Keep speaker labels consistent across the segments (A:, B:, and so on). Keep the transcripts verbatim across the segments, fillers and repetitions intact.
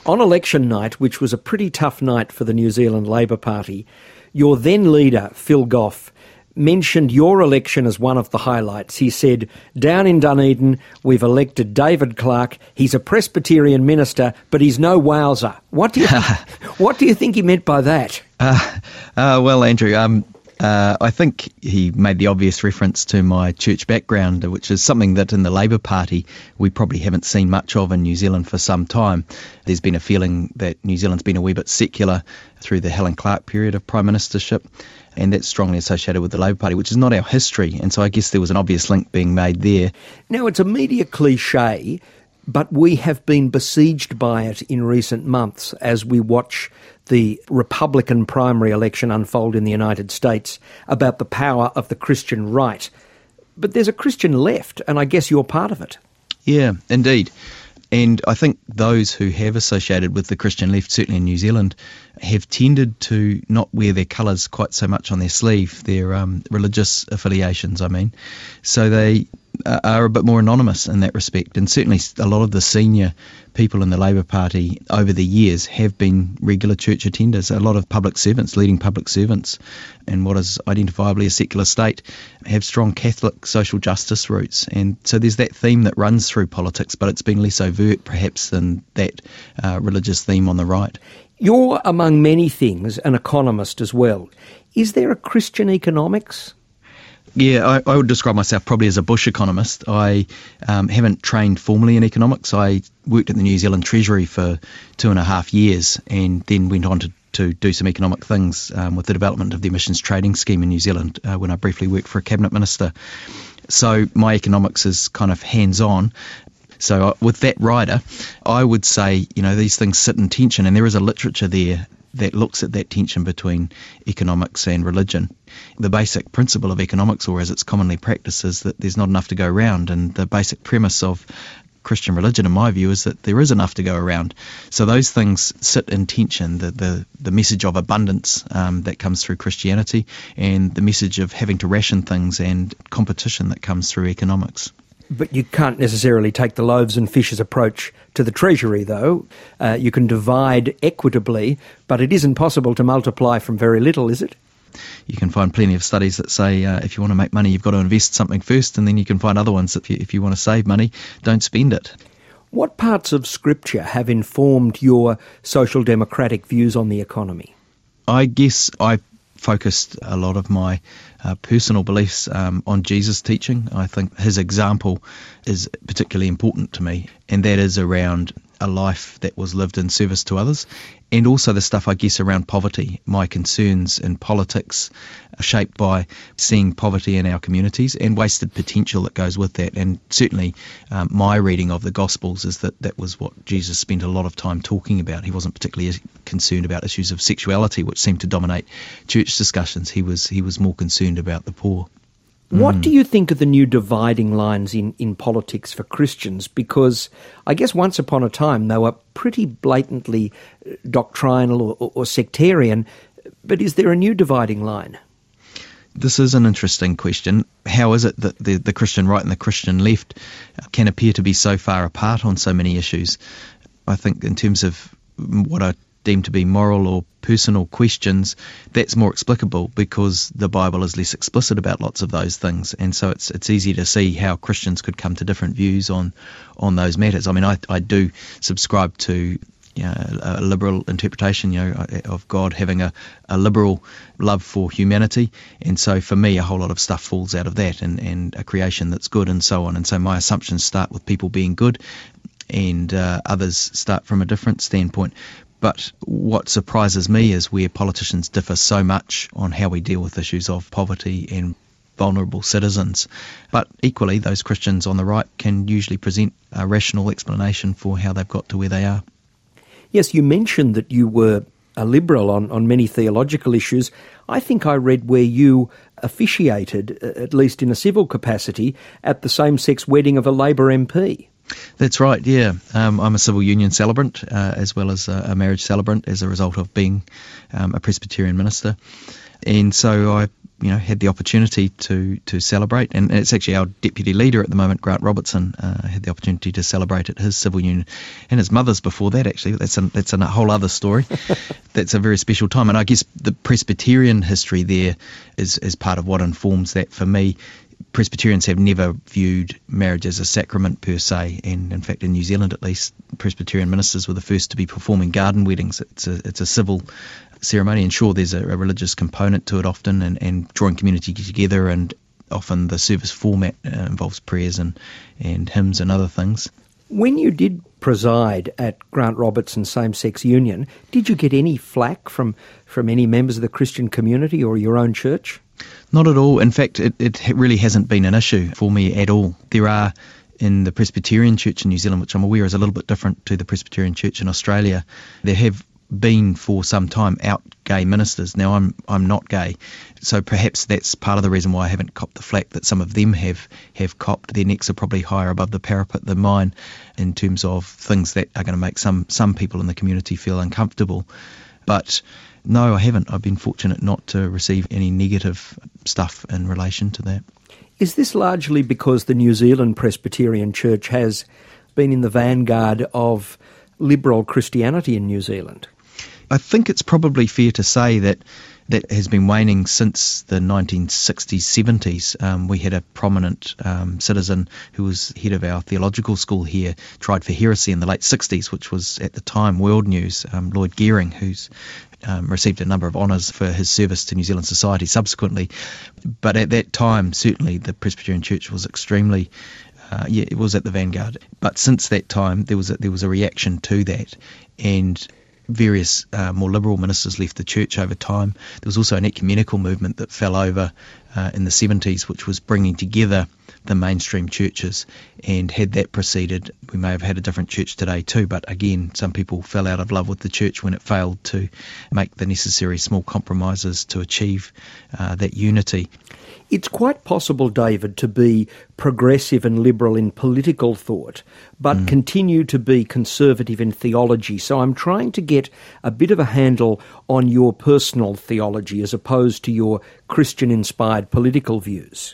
A: On election night, which was a pretty tough night for the New Zealand Labor Party, your then leader, Phil Goff, mentioned your election as one of the highlights. He said, down in Dunedin, we've elected David Clark. He's a Presbyterian minister, but he's no wowser. What do you, what do you think he meant by that?
B: Uh, uh, well, Andrew, um, uh, I think he made the obvious reference to my church background, which is something that in the Labor Party we probably haven't seen much of in New Zealand for some time. There's been a feeling that New Zealand's been a wee bit secular through the Helen Clark period of prime ministership, and that's strongly associated with the Labor Party, which is not our history, and so I guess there was an obvious link being made there.
A: Now, it's a media cliche, but we have been besieged by it in recent months as we watch the Republican primary election unfold in the United States about the power of the Christian right. But there's a Christian left, and I guess you're part of it.
B: Yeah, indeed. And I think those who have associated with the Christian left, certainly in New Zealand, have tended to not wear their colours quite so much on their sleeve, their um, religious affiliations, I mean. So they uh, are a bit more anonymous in that respect. And certainly a lot of the senior people in the Labor Party over the years have been regular church attenders. A lot of public servants, leading public servants in what is identifiably a secular state, have strong Catholic social justice roots. And so there's that theme that runs through politics, but it's been less overt perhaps than that uh, religious theme on the right.
A: You're, among many things, an economist as well. Is there a Christian economics?
B: Yeah, I, I would describe myself probably as a bush economist. I um, haven't trained formally in economics. I worked at the New Zealand Treasury for two and a half years and then went on to, to do some economic things um, with the development of the emissions trading scheme in New Zealand uh, when I briefly worked for a cabinet minister. So my economics is kind of hands-on. So uh, with that rider, I would say, you know, these things sit in tension, and there is a literature there that looks at that tension between economics and religion. The basic principle of economics, or as it's commonly practiced, is that there's not enough to go around, and the basic premise of Christian religion, in my view, is that there is enough to go around. So those things sit in tension, the the, the message of abundance um, that comes through Christianity, and the message of having to ration things and competition that comes through economics.
A: But you can't necessarily take the loaves and fishes approach to the Treasury, though. Uh, you can divide equitably, but it isn't possible to multiply from very little, is it?
B: You can find plenty of studies that say uh, if you want to make money, you've got to invest something first, and then you can find other ones that if you, if you want to save money, don't spend it.
A: What parts of Scripture have informed your social democratic views on the economy?
B: I guess I focused a lot of my uh, personal beliefs um, on Jesus' teaching. I think his example is particularly important to me, and that is around a life that was lived in service to others, and also the stuff, I guess, around poverty. My concerns in politics are shaped by seeing poverty in our communities and wasted potential that goes with that. And certainly um, my reading of the Gospels is that that was what Jesus spent a lot of time talking about. He wasn't particularly concerned about issues of sexuality, which seemed to dominate church discussions. He was he was more concerned about the poor.
A: What
B: mm.
A: do you think are the new dividing lines in, in politics for Christians? Because I guess once upon a time they were pretty blatantly doctrinal or, or, or sectarian, but is there a new dividing line?
B: This is an interesting question. How is it that the, the Christian right and the Christian left can appear to be so far apart on so many issues? I think in terms of what I deemed to be moral or personal questions, that's more explicable because the Bible is less explicit about lots of those things, and so it's it's easy to see how Christians could come to different views on on those matters. I mean, I, I do subscribe to you know, a liberal interpretation, you know, of God having a, a liberal love for humanity, and so for me a whole lot of stuff falls out of that, and, and a creation that's good and so on, and so my assumptions start with people being good, and uh, others start from a different standpoint. But what surprises me is where politicians differ so much on how we deal with issues of poverty and vulnerable citizens. But equally, those Christians on the right can usually present a rational explanation for how they've got to where they are.
A: Yes, you mentioned that you were a liberal on, on many theological issues. I think I read where you officiated, at least in a civil capacity, at the same-sex wedding of a Labor M P.
B: That's right, yeah. Um, I'm a civil union celebrant uh, as well as a, a marriage celebrant as a result of being um, a Presbyterian minister. And so I you know, had the opportunity to to celebrate, and it's actually our deputy leader at the moment, Grant Robertson, uh, had the opportunity to celebrate at his civil union, and his mother's before that actually. But that's a, that's a whole other story. That's a very special time, and I guess the Presbyterian history there is is part of what informs that for me. Presbyterians have never viewed marriage as a sacrament per se, and in fact in New Zealand at least, Presbyterian ministers were the first to be performing garden weddings. It's a, it's a civil ceremony, and sure there's a, a religious component to it often, and, and drawing community together, and often the service format uh, involves prayers and, and hymns and other things.
A: When you did preside at Grant Robertson's same-sex union, did you get any flack from, from any members of the Christian community or your own church?
B: Not at all. In fact, it, it really hasn't been an issue for me at all. There are, in the Presbyterian Church in New Zealand, which I'm aware is a little bit different to the Presbyterian Church in Australia, there have been for some time out gay ministers. Now I'm I'm not gay, so perhaps that's part of the reason why I haven't copped the flack that some of them have have copped. Their necks are probably higher above the parapet than mine in terms of things that are going to make some some people in the community feel uncomfortable. But no, I haven't. I've been fortunate not to receive any negative stuff in relation to that.
A: Is this largely because the New Zealand Presbyterian Church has been in the vanguard of liberal Christianity in New Zealand?
B: I think it's probably fair to say that that has been waning since the nineteen sixties, seventies. Um, we had a prominent um, citizen who was head of our theological school here, tried for heresy in the late sixties, which was at the time world news, um, Lloyd Gearing, who's um, received a number of honours for his service to New Zealand society subsequently. But at that time, certainly the Presbyterian Church was extremely Uh, yeah, it was at the vanguard. But since that time, there was a, there was a reaction to that, and various uh, more liberal ministers left the church over time. There was also an ecumenical movement that fell over uh, in the seventies, which was bringing together the mainstream churches, and had that proceeded, we may have had a different church today too. But again, some people fell out of love with the church when it failed to make the necessary small compromises to achieve uh, that unity.
A: It's quite possible, David, to be progressive and liberal in political thought, but mm. continue to be conservative in theology. So I'm trying to get a bit of a handle on your personal theology as opposed to your Christian-inspired political views.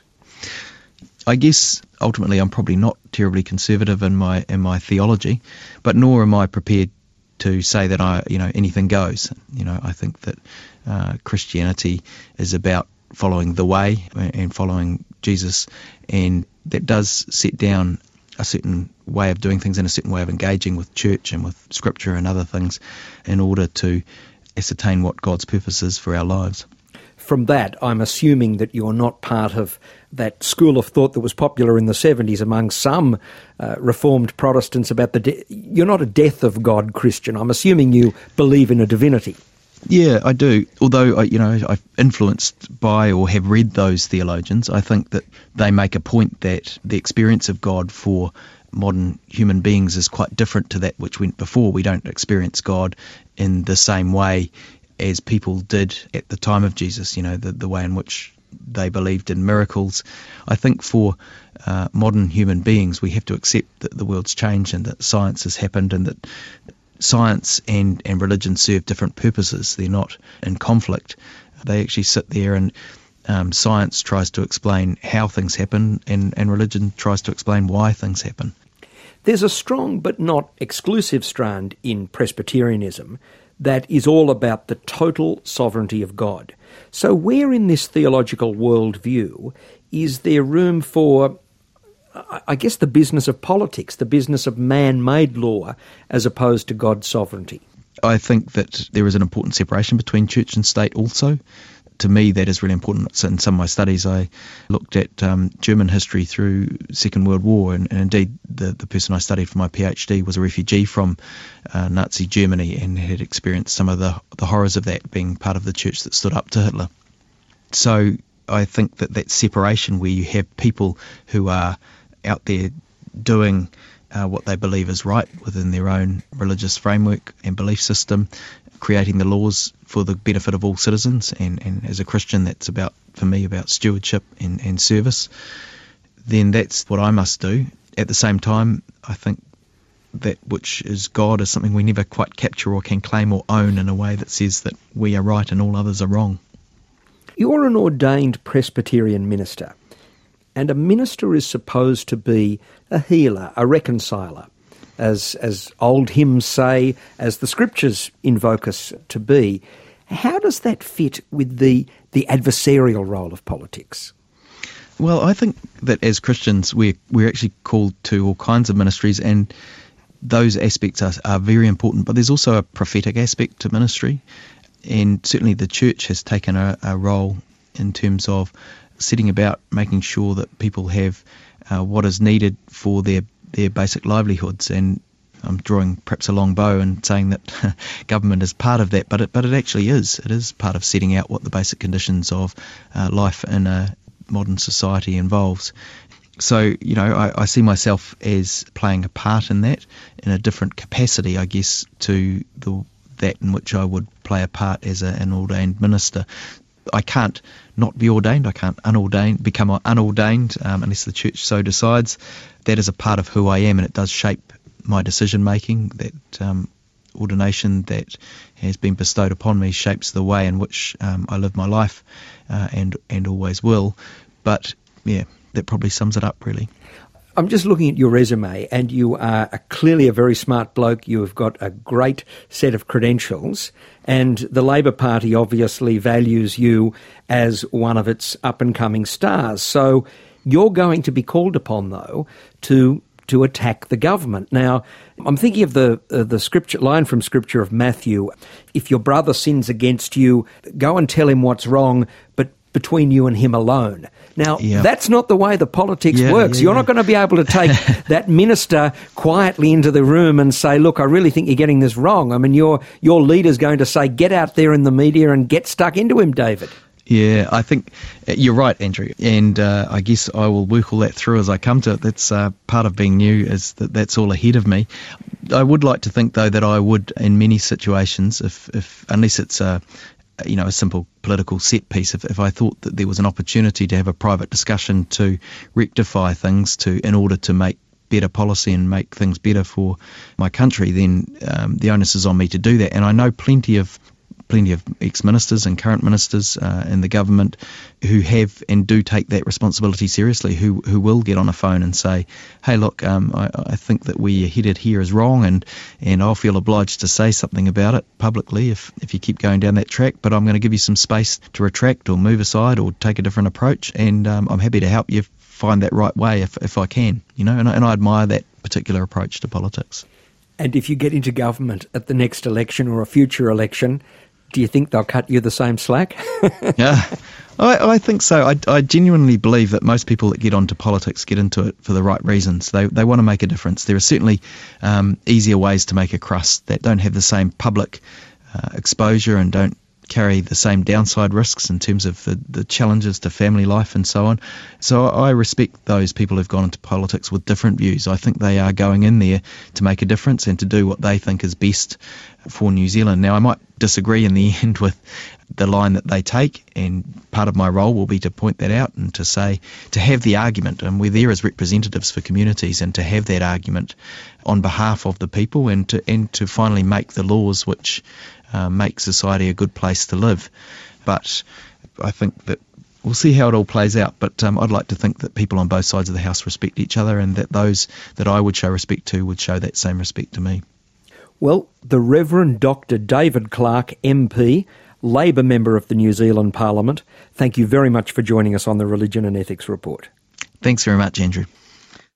B: I guess ultimately I'm probably not terribly conservative in my in my theology, but nor am I prepared to say that I you know anything goes. You know, I think that uh, Christianity is about following the way and following Jesus, and that does set down a certain way of doing things and a certain way of engaging with church and with scripture and other things in order to ascertain what God's purpose is for our lives.
A: From that, I'm assuming that you're not part of that school of thought that was popular in the seventies among some uh, Reformed Protestants about the... De- you're not a death of God Christian. I'm assuming you believe in a divinity.
B: Yeah, I do. Although, I, you know, I'm influenced by or have read those theologians, I think that they make a point that the experience of God for modern human beings is quite different to that which went before. We don't experience God in the same way as people did at the time of Jesus, you know, the, the way in which they believed in miracles. I think for uh, modern human beings, we have to accept that the world's changed and that science has happened, and that science and, and religion serve different purposes. They're not in conflict. They actually sit there, and um, science tries to explain how things happen, and, and religion tries to explain why things happen.
A: There's a strong but not exclusive strand in Presbyterianism that is all about the total sovereignty of God. So where in this theological worldview is there room for, I guess, the business of politics, the business of man-made law, as opposed to God's sovereignty?
B: I think that there is an important separation between church and state also. To me, that is really important. So in some of my studies, I looked at um, German history through Second World War, and, and indeed the, the person I studied for my PhD was a refugee from uh, Nazi Germany and had experienced some of the, the horrors of that, being part of the church that stood up to Hitler. So I think that that separation where you have people who are out there doing uh, what they believe is right within their own religious framework and belief system, creating the laws for the benefit of all citizens, and, and as a Christian that's about, for me, about stewardship and, and service, then that's what I must do. At the same time, I think that which is God is something we never quite capture or can claim or own in a way that says that we are right and all others are wrong.
A: You're an ordained Presbyterian minister, and a minister is supposed to be a healer, a reconciler, as as old hymns say, as the scriptures invoke us to be. How does that fit with the, the adversarial role of politics?
B: Well, I think that as Christians, we're, we're actually called to all kinds of ministries, and those aspects are, are very important. But there's also a prophetic aspect to ministry, and certainly the church has taken a, a role in terms of setting about making sure that people have uh, what is needed for their, their basic livelihoods. And I'm drawing perhaps a long bow and saying that government is part of that, but it, but it actually is. It is part of setting out what the basic conditions of uh, life in a modern society involves. So, you know, I, I see myself as playing a part in that in a different capacity, I guess, to the that in which I would play a part as a, an ordained minister. I can't not be ordained. I can't unordained, become unordained um, unless the church so decides. That is a part of who I am, and it does shape my decision making. That um, ordination that has been bestowed upon me shapes the way in which um, I live my life, uh, and and always will. But yeah, that probably sums it up, really.
A: I'm just looking at your resume, and you are a, clearly a very smart bloke. You have got a great set of credentials, and the Labor Party obviously values you as one of its up-and-coming stars. So you're going to be called upon, though, to to attack the government. Now, I'm thinking of the uh, the scripture line from Scripture of Matthew: "If your brother sins against you, go and tell him what's wrong, but between you and him alone." Now, yeah. That's not the way the politics
B: yeah,
A: works.
B: Yeah,
A: You're
B: yeah.
A: not going to be able to take that minister quietly into the room and say, look, I really think you're getting this wrong. I mean, your your leader's going to say, get out there in the media and get stuck into him, David.
B: Yeah, I think you're right, Andrew, and uh, I guess I will work all that through as I come to it. That's uh, part of being new, is that that's all ahead of me. I would like to think, though, that I would, in many situations, if, if unless it's a you know, a simple political set piece, if, if I thought that there was an opportunity to have a private discussion to rectify things to in order to make better policy and make things better for my country, then um, the onus is on me to do that. And I know plenty of plenty of ex-ministers and current ministers uh, in the government who have and do take that responsibility seriously, who who will get on a phone and say, hey, look, um, I, I think that we are headed here is wrong, and, and I'll feel obliged to say something about it publicly if, if you keep going down that track, but I'm going to give you some space to retract or move aside or take a different approach, and um, I'm happy to help you find that right way if, if I can, you know, and I, and I admire that particular approach to politics.
A: And if you get into government at the next election or a future election, do you think they'll cut you the same slack?
B: Yeah, I, I think so. I, I genuinely believe that most people that get onto politics get into it for the right reasons. They they want to make a difference. There are certainly um, easier ways to make a crust that don't have the same public uh, exposure and don't carry the same downside risks in terms of the, the challenges to family life and so on. So I respect those people who've gone into politics with different views. I think they are going in there to make a difference and to do what they think is best for New Zealand. Now, I might disagree in the end with the line that they take, and part of my role will be to point that out and to say, to have the argument, and we're there as representatives for communities, and to have that argument on behalf of the people, and to and to finally make the laws which uh, make society a good place to live. But I think that we'll see how it all plays out, but um, I'd like to think that people on both sides of the House respect each other, and that those that I would show respect to would show that same respect to me.
A: Well, the Reverend Doctor David Clark, M P, Labor member of the New Zealand Parliament, thank you very much for joining us on the Religion and Ethics Report.
B: Thanks very much, Andrew.